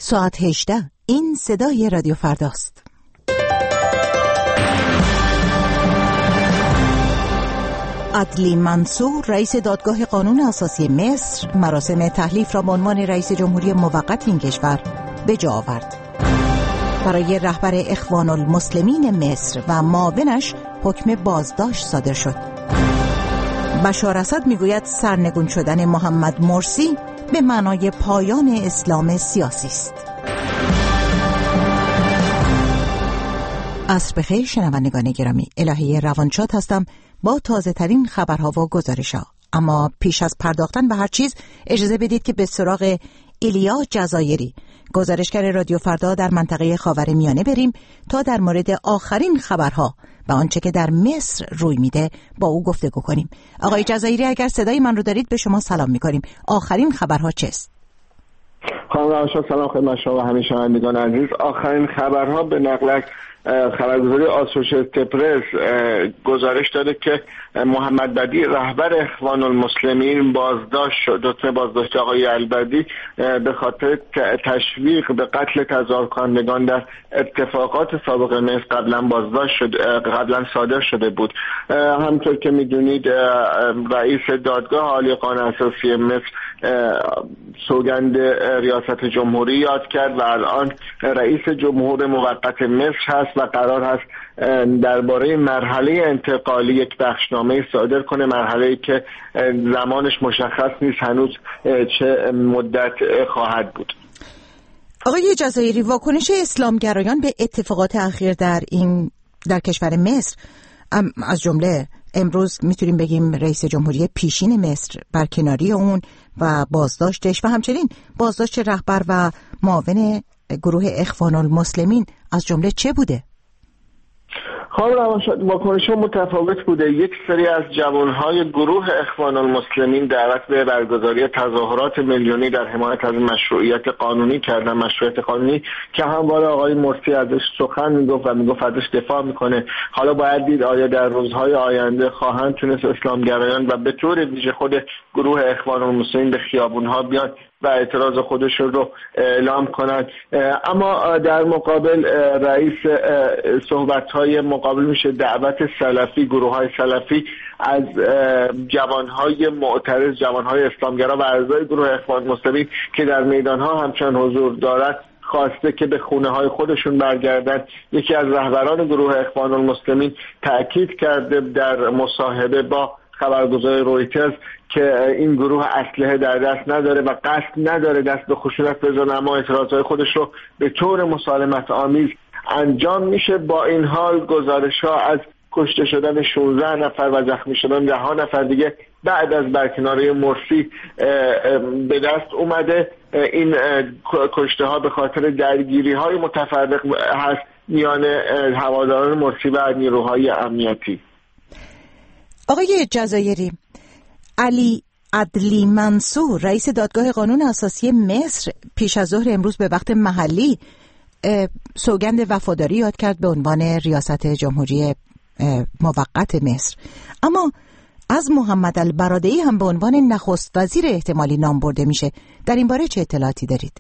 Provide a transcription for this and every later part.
ساعت 18. این صدای رادیو فرداست. عدلی منصور، رئیس دادگاه قانون اساسی مصر، مراسم تحلیف را به عنوان رئیس جمهوری موقت این کشور به جا آورد. برای رهبر اخوان المسلمین مصر و معاونش حکم بازداشت صادر شد. بشار اسد میگوید سرنگون شدن محمد مرسی به معنای پایان اسلام سیاسی است. عصر بخیر شنوندگان گرامی، الهه روانشاد هستم با تازه ترین خبرها و گزارش‌ها. اما پیش از پرداختن به هر چیز اجازه بدید که به سراغ ایلیا جزایری، گزارشگر رادیو فردا در منطقه خاورمیانه بریم تا در مورد آخرین خبرها و آنچه که در مصر روی میده با او گفتگو کنیم. آقای جزایری، اگر صدای من رو دارید به شما سلام میکنیم. آخرین خبرها چست؟ خانم روانشاد سلام خدمت شما و همه شنوندگان عزیز. آخرین خبرها به نقل از خبرگزاری آسوشیتد پرس گزارش داده که محمد بدی رهبر اخوان المسلمین بازداشت شد. حکم بازداشت آقای البدی به خاطر تشویق به قتل تظاهرکنندگان در اتفاقات سابق مصر قبلا صادر شده بود. همطور که میدونید رئیس دادگاه عالی قانون اساسی مصر سوگند ریاست جمهوری یاد کرد و الان رئیس جمهور موقت مصر هست و قرار هست درباره مرحله انتقالی یک بخشنامه صادر کنه، مرحله‌ای که زمانش مشخص نیست هنوز چه مدت خواهد بود. آقای جزایری، واکنش اسلامگرایان به اتفاقات اخیر در کشور مصر، از جمله امروز میتونیم بگیم رئیس جمهوری پیشین مصر برکناری اون و بازداشتش و همچنین بازداشت رهبر و معاون گروه اخوان المسلمین از جمله چه بوده؟ خانم روانشاد، واکنش متفاوت بوده. یک سری از جوانهای گروه اخوان المسلمین دعوت به برگزاری تظاهرات میلیونی در حمایت از مشروعیت قانونی کردن، مشروعیت قانونی که همواره آقای مرسی ازش سخن میگفت و میگفت ازش دفاع میکنه. حالا باید دید آیا در روزهای آینده خواهند تونست اسلامگرایان و به طور ویژه خود گروه اخوان المسلمین به خیابونها بیان و اعتراض خودشون رو اعلام کنند. اما در مقابل رئیس صحبت‌های مقابل میشه دعوت سلفی، گروه‌های سلفی از جوانهای معترض، جوانهای اسلامگرا و اعضای گروه اخوان المسلمین که در میدانها همچنان حضور دارند خواسته که به خونه‌های خودشون برگردن. یکی از رهبران گروه اخوان المسلمین تأکید کرده در مصاحبه با خبرگزاری رویترز که این گروه اسلحه در دست نداره و قصد نداره دست به خشونت بزنه، اما اعتراضهای خودش رو به طور مسالمت آمیز انجام میشه. با این حال گزارش‌ها از کشته شدن 16 نفر و زخمی شدن 10 نفر دیگه بعد از برکناری مرسی به دست اومده. این کشته ها به خاطر درگیری های متفرق هست میان هواداران مرسی و نیروهای امنیتی. آقای جزایری، عدلی منصور، رئیس دادگاه قانون اساسی مصر، پیش از ظهر امروز به وقت محلی سوگند وفاداری یاد کرد به عنوان ریاست جمهوری موقت مصر. اما از محمد البرادعی هم به عنوان نخست وزیر احتمالی نام برده میشه. در این باره چه اطلاعاتی دارید؟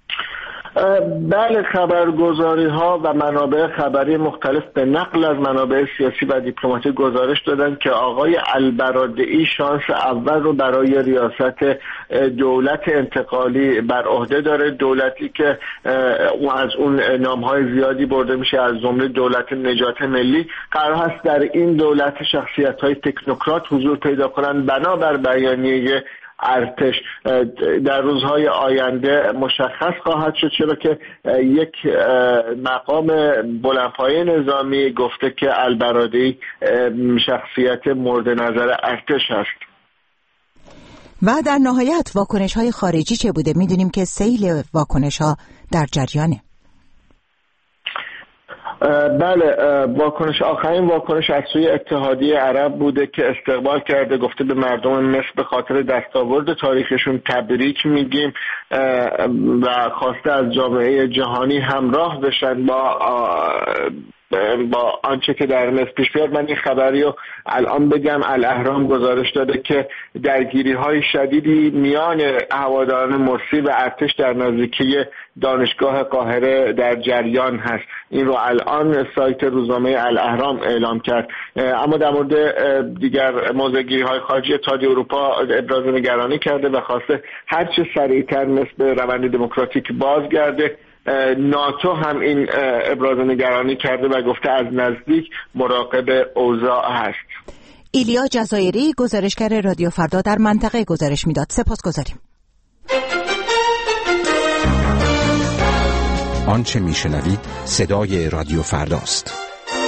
بله، خبرگزاری ها و منابع خبری مختلف به نقل از منابع سیاسی و دیپلماتیک گزارش دادن که آقای البرادعی شانس اول رو برای ریاست دولت انتقالی بر عهده داره، دولتی که از اون نامهای زیادی برده میشه، از جمله دولت نجات ملی. قرار هست در این دولت شخصیت های تکنوکرات حضور پیدا کنن. بنابر بیانیه ارتش در روزهای آینده مشخص خواهد شد، چرا که یک مقام بلندپایه نظامی گفته که البرادعی شخصیت مورد نظر ارتش است. و در نهایت واکنش‌های خارجی چه بوده؟ می‌دونیم که سیل واکنش‌ها در جریانه. بله، آخرین واکنش از سوی اتحادیه عرب بوده که استقبال کرده، گفته به مردم مصر به خاطر دستاورد تاریخشون تبریک میگیم و خواسته از جامعه جهانی همراه بشن با با آنچه که در مصر پیش بیاد، من این خبری رو الان بگم. الاهرام گزارش داده که درگیری‌های شدیدی میان هواداران مرسی و ارتش در نزدیکی دانشگاه قاهره در جریان هست. این رو الان سایت روزنامه الاهرام اعلام کرد. اما در مورد دیگر موضوعگیری‌های خارجی، اتحادیه اروپا ابراز نگرانی کرده و خواسته هر چه سریعتر مصر به روند دموکراتیک بازگرده. ناتو هم این ابراز نگرانی کرده و گفته از نزدیک مراقب اوضاع هست. ایلیا جزایری، گزارشگر رادیو فردا، در منطقه گزارش میداد. سپاسگزاریم. آنچه میشنوید صدای رادیو فرداست.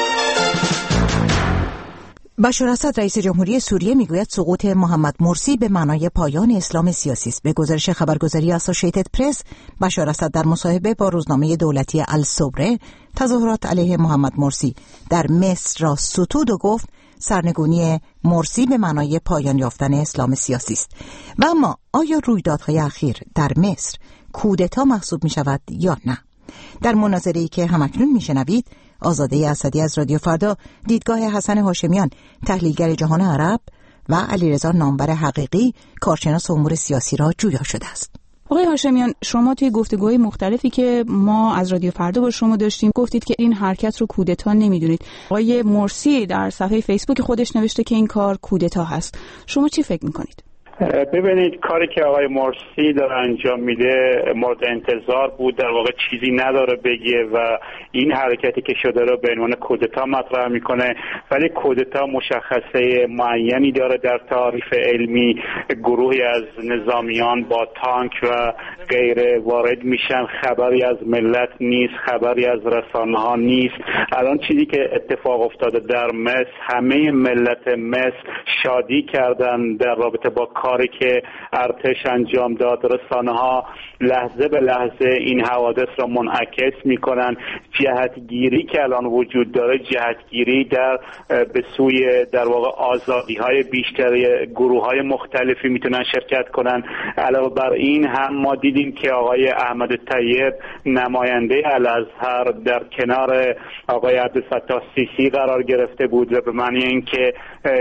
بشار اسد رئیس جمهوری سوریه میگوید سقوط محمد مرسی به معنای پایان اسلام سیاسی است. به گزارش خبرگزاری اسوسییتد پرس، بشار اسد در مصاحبه با روزنامه دولتی الصبره تظاهرات علیه محمد مرسی در مصر را ستود و گفت سرنگونی مرسی به معنای پایان یافتن اسلام سیاسی است. و اما آیا رویدادهای اخیر در مصر کودتا محسوب می شود یا نه؟ در مناظره‌ای که همکنون میشنوید، آزاده اسدی از رادیو فردا دیدگاه حسن هاشمیان، تحلیلگر جهان عرب، و علیرضا نامور حقیقی، کارشناس امور سیاسی را جویا شده است. آقای هاشمیان، شما توی گفتگوهای مختلفی که ما از رادیو فردا با شما داشتیم گفتید که این حرکت رو کودتا نمیدونید. آقای مرسی در صفحه فیسبوک خودش نوشته که این کار کودتا هست. شما چی فکر میکنید؟ ببینید، کاری که آقای مرسی داره انجام میده مورد انتظار بود، در واقع چیزی نداره بگه و این حرکتی که شده رو به عنوان کودتا مطرح میکنه. ولی کودتا مشخصه معینی داره در تعریف علمی. گروهی از نظامیان با تانک و غیره وارد میشن، خبری از ملت نیست، خبری از رسانه ها نیست. الان چیزی که اتفاق افتاده در مصر، همه ملت مصر شادی کردن در رابطه با کاری که ارتش انجام داد. رسانه ها لحظه به لحظه این حوادث را منعکس میکنن. جهتگیری که الان وجود داره، جهتگیری به سوی در واقع آزادی های بیشتری، گروه های مختلفی میتونن شرکت کنن. علاوه بر این هم ما دیدیم که آقای احمد طیب نماینده الازهر در کنار آقای عبدالفتاح سیسی قرار گرفته بود و به معنی اینکه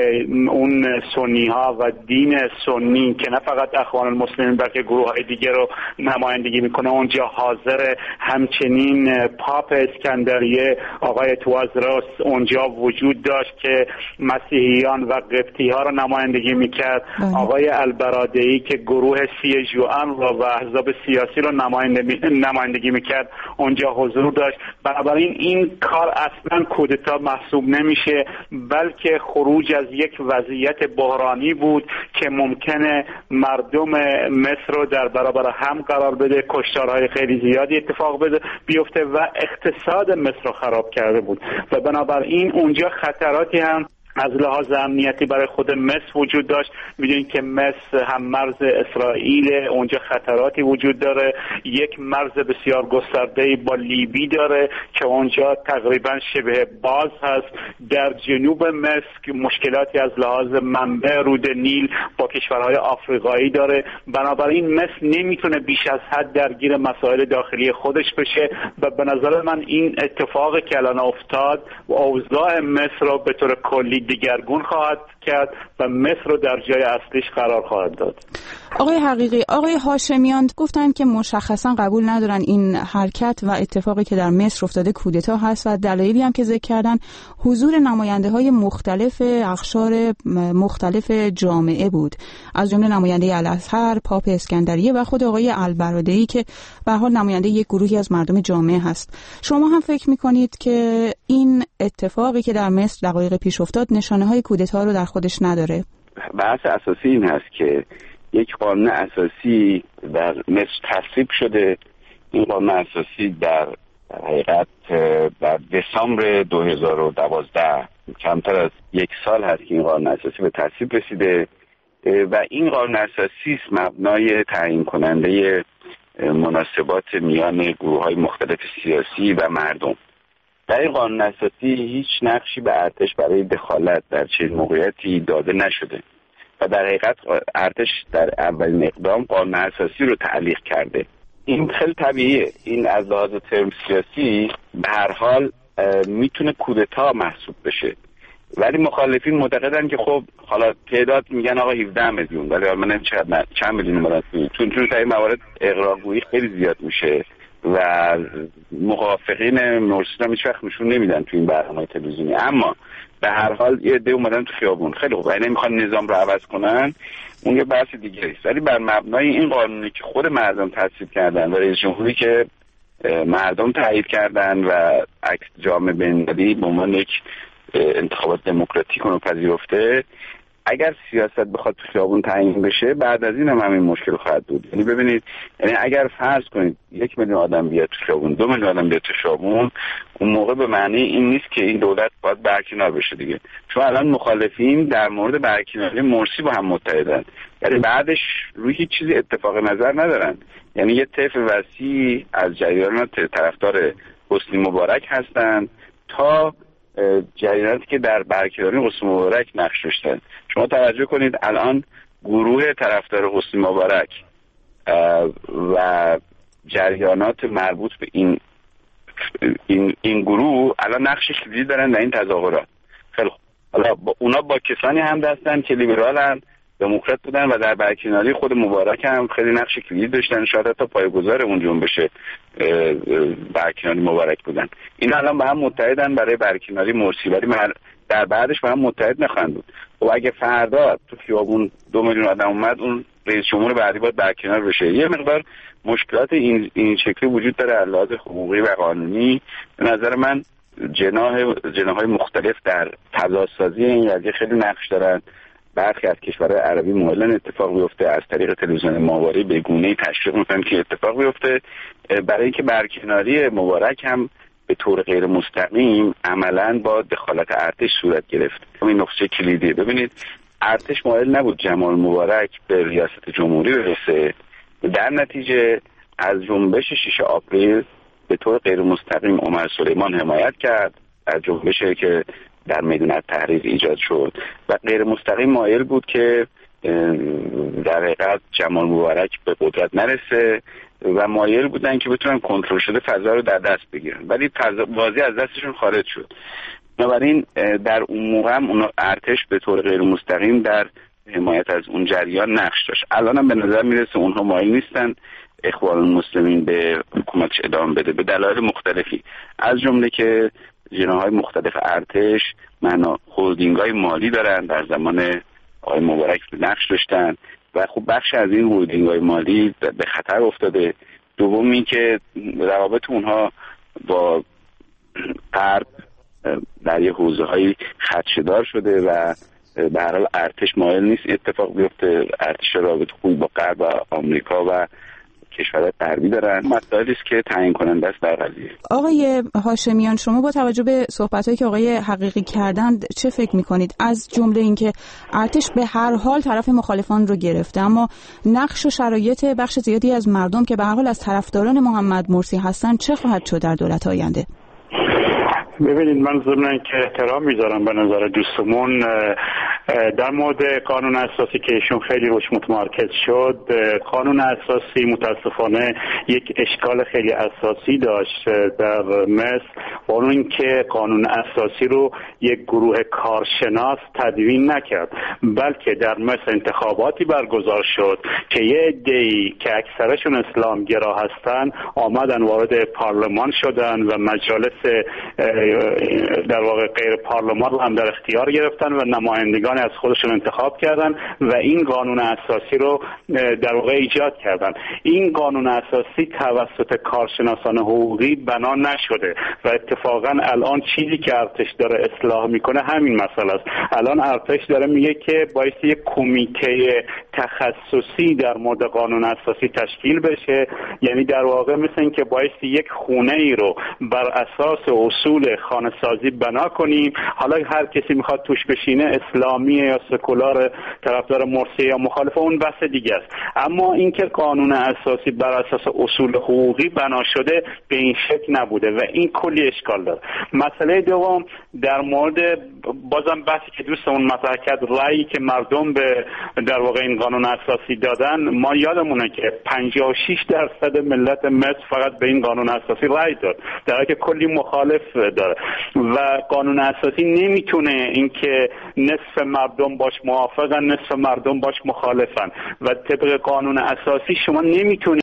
اون سنی ها و دین سنی که نه فقط اخوان المسلمین بلکه گروه های دیگه رو نمایندگی میکنه اونجا حاضر. همچنین پاپ اسکندریه آقای توازراس اونجا وجود داشت که مسیحیان و قبطی ها رو نمایندگی میکرد. آقای البرادعی که گروه سیجوان و احزاب سیاسی رو نمایندگی میکرد اونجا حضور داشت. بنابراین این کار اصلا کودتا محسوب نمیشه، بلکه خروج از یک وضعیت بحرانی بود که ممکنه مردم مصر رو در برابر هم قرار بده، کشتارهای خیلی زیادی اتفاق بیفته و اقتصاد مصر رو خراب کرده بود و بنابراین اونجا خطراتی هم از لحاظ امنیتی برای خود مصر وجود داشت. میدونید که مصر هم مرز اسرائیل، اونجا خطراتی وجود داره. یک مرز بسیار گسترده‌ای با لیبی داره که اونجا تقریبا شبه باز هست. در جنوب مصر مشکلاتی از لحاظ منبع رود نیل با کشورهای آفریقایی داره. بنابراین مصر نمیتونه بیش از حد درگیر مسائل داخلی خودش بشه و به نظر من این اتفاقی که الان افتاد و اوضاع مصر رو به طور کلی دیگرگون خواهد کرد و مصر رو در جای اصلیش قرار خواهد داد. آقای حقیقی، آقای هاشمیان گفتن که مشخصا قبول ندارن این حرکت و اتفاقی که در مصر افتاده کودتا هست و دلایلی هم که ذکر کردن حضور نماینده های مختلف اقشار مختلف جامعه بود، از جمله نماینده الازهر، پاپ اسکندریه و خود آقای البرادعی که به هر حال نماینده یک گروهی از مردم جامعه هست. شما هم فکر می‌کنید که این اتفاقی که در مصر دقایق پیش افتاد نشانه‌های کودتا رو در خودش نداره؟ بحث اساسی این هست که یک قانون اساسی در مصر تصویب شده. این قانون اساسی در حقیقت در دسامبر 2012 کمتر از یک سال هست که این قانون اساسی به تصویب رسیده و این قانون اساسی است مبنای تعیین کننده مناسبات میان گروه‌های مختلف سیاسی و مردم. در این قانون اساسی هیچ نقشی به ارتش برای دخالت در چنین موقعیتی داده نشده و در حقیقت ارتش در اولین اقدام قانون اساسی رو تعلیق کرده. این خیلی طبیعیه. این از لحاظ ترم سیاسی به هر حال میتونه کودتا محسوب بشه. ولی مخالفین معتقدن که خب حالا تعداد میگن آقا 17 میلیون، ولی من نمی‌دونم چند میلیون مراد چون در این موارد اقراق‌گویی خیلی زیاد میشه و موافقین مرسی هم هیچ وقت نشون نمیدن تو این برنامه‌های تلویزیونی. اما به هر حال یه عده اومدن تو خیابون، خیلی خوب، یعنی نمیخوان نظام رو عوض کنن، اون یه بحث دیگه است. ولی بر مبنای این قانونی که خود مردم تصویب کردن و رئیس جمهوری که مردم تایید کردن و عکس جامعه بین‌المللی به عنوان یک انتخابات دموکراتیک رو پذیرفته، اگر سیاست بخواد تو خیابون تعیین بشه بعد از این هم همین مشکل خواهد بود. یعنی ببینید، یعنی اگر فرض کنید 1 میلیون آدم بیاد تو خیابون، 2 میلیون آدم بیاد تو خیابون، اون موقع به معنی این نیست که این دولت باید برکنار بشه دیگه. چون الان مخالفین در مورد برکناری مرسی با هم متحدن، یعنی بعدش روی هیچ چیزی اتفاق نظر ندارن. یعنی یه طیف وسیع از جریانات طرفدار حسنی مبارک هستن تا جریاناتی که در برکناری حسنی مبارک نقش داشتن. شما توجه کنید الان گروه طرفدار حسنی مبارک و جریانات مربوط به این گروه الان نقش کلیدی دارن در این تظاهرات. خیلی خوب، حالا اونا با کسانی هم دستن که لیبرالن، دموکرات بودن و در برکناری خود مبارک هم خیلی نقش کلیدی داشتن، شاید حتی پایه‌گذار اون جنبش برکناری مبارک بودن. این الان با هم متحدن برای برکناری مرسی، ولی در بعدش با هم متحد نخواهند بود. و اگه فردا تو خیابون 2 میلیون آدم اومد، اون رئیس جمهور بعدی باید برکنار بشه. یه مقدار مشکلات این شکلی وجود داره از لحاظ حقوقی و قانونی. به نظر من جناح‌های مختلف در تضادسازی این قضیه خیلی نقش دارن. برخی از کشورهای عربی مایلن اتفاق بیفته، از طریق تلویزیون ماهواره به گونه‌ای تشویق میکنن که اتفاق بیفته، برای اینکه برکناری مبارک هم به طور غیر مستقیم عملاً با دخالت ارتش صورت گرفت. این نقطه کلیدی. ببینید، ارتش مایل نبود جمال مبارک به ریاست جمهوری برسه، در نتیجه از جنبش 6 آپریل به طور غیر مستقیم عمر سلیمان حمایت کرد، از جنبشی که در میدان التحریر ایجاد شد، و غیر مستقیم مایل بود که در حقیقت جمال مبارک به قدرت نرسه و مایل بودن که بتونن کنترل شده فضا رو در دست بگیرن، ولی بازی از دستشون خارج شد. بنابراین در اون موقع هم اون ارتش به طور غیر مستقیم در حمایت از اون جریان نقش داشت. الان هم به نظر میرسه اونها مایل نیستن اخوان المسلمین به حکومتش ادامه بده به دلایل مختلفی، از جمله که جناح‌های مختلف ارتش هولدینگ‌های مالی دارن، در زمان آقای مبارک نقش داشتن و خب بخش از این هولدینگ‌های مالی به خطر افتاده. دومی که روابط اونها با غرب در یه حوزه‌های خدشه‌دار شده و به هر حال ارتش مایل نیست اتفاق بیفته. ارتش رابطه خوبی با غرب و آمریکا و کشورهای غربی دارن. مسائلی است که تعیین کننده است در قضیه. آقای هاشمیان، شما با توجه به صحبتایی که آقای حقیقی کردند چه فکر می‌کنید؟ از جمله اینکه ارتش به هر حال طرف مخالفان رو گرفته، اما نقش و شرایط بخش زیادی از مردم که به هر حال از طرفداران محمد مرسی هستند چه خواهد شد در دولت آینده؟ ببینید، من ضمن که احترام میذارم به نظر دوستمون در مورد قانون اساسی که ایشون خیلی روش متمرکز شد، قانون اساسی متاسفانه یک اشکال خیلی اساسی داشت در مصر، و اون این که قانون اساسی رو یک گروه کارشناس تدوین نکرد، بلکه در مصر انتخاباتی برگزار شد که یه عده‌ای که اکثرشون اسلام گرا هستن آمدن وارد پارلمان شدن و مجالس در واقع غیر پارلمان رو هم در اختیار گرفتن و نمایندگان از خودشون انتخاب کردن و این قانون اساسی رو در واقع ایجاد کردن. این قانون اساسی توسط کارشناسان حقوقی بنا نشده و اتفاقا الان چیزی که ارتش داره اصلاح میکنه همین مسئله است. الان ارتش داره میگه که باید یک کمیته تخصصی در مورد قانون اساسی تشکیل بشه، یعنی در واقع مثل این که باید یک خونه ای رو بر اساس اصول خانه سازی بنا کنیم، حالا هر کسی میخواد توش بشینه، اسلامی یا سکولار، طرفدار مرسی یا مخالف، اون بحث دیگه است. اما اینکه قانون اساسی بر اساس اصول حقوقی بنا شده به این شکل نبوده و این کلی اشکال داره. مسئله دوم در مورد بازم بحثی که دوستمون مطرح کرد، رأیی که مردم به در واقع این قانون اساسی دادن، ما یادمونه که 56% ملت مصر فقط به این قانون اساسی رأی داد، در حالی که کلی مخالف داره و قانون اساسی نمیتونه اینکه نصف مردم باش موافقن نصف مردم باش مخالفن و طبق قانون اساسی شما نمیتونی